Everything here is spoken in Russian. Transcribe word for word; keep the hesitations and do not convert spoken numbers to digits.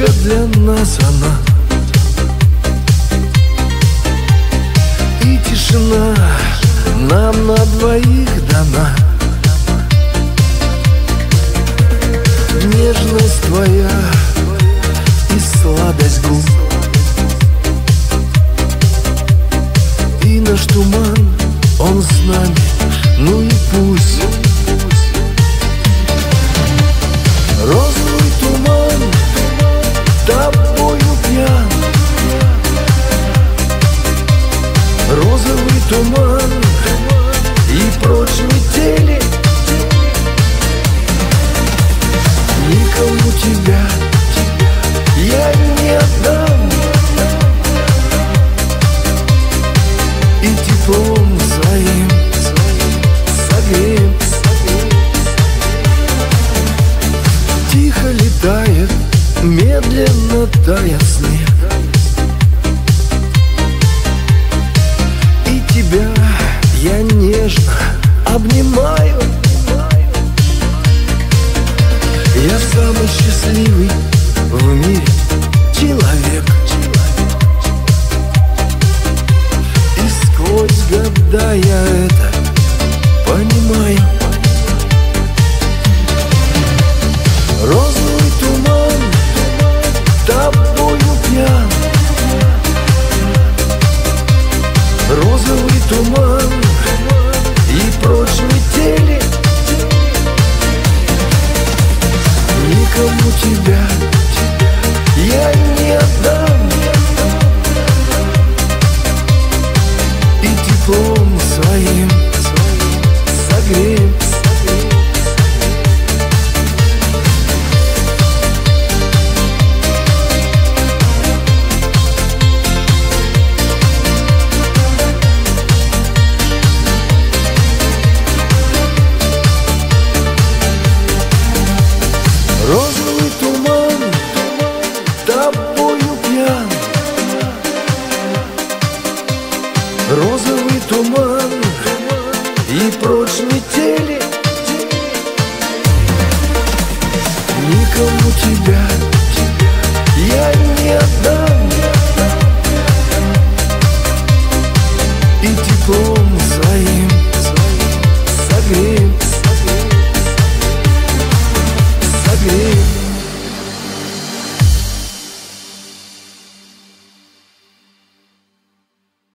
Только для нас она. И тишина нам на двоих дана. Нежность твоя и сладость губ, и наш туман, он с нами, ну и пусть. Розовый туман, тобою пьян. Розовый туман, и прочь метели. Никому тебя я не отдам, и теплом своим согреем. Тихо летает, медленно тает снег, и тебя я нежно обнимаю. Я самый счастливый в мире человек, и сквозь года я это понимаю. Розовый туман, тобою пьян. Розовый туман, и прочь метели. Никому тебя я не отдам, и теплом своим согреем. Розовый туман, тобою пьян. Розовый туман, и прочь метели. Никому тебя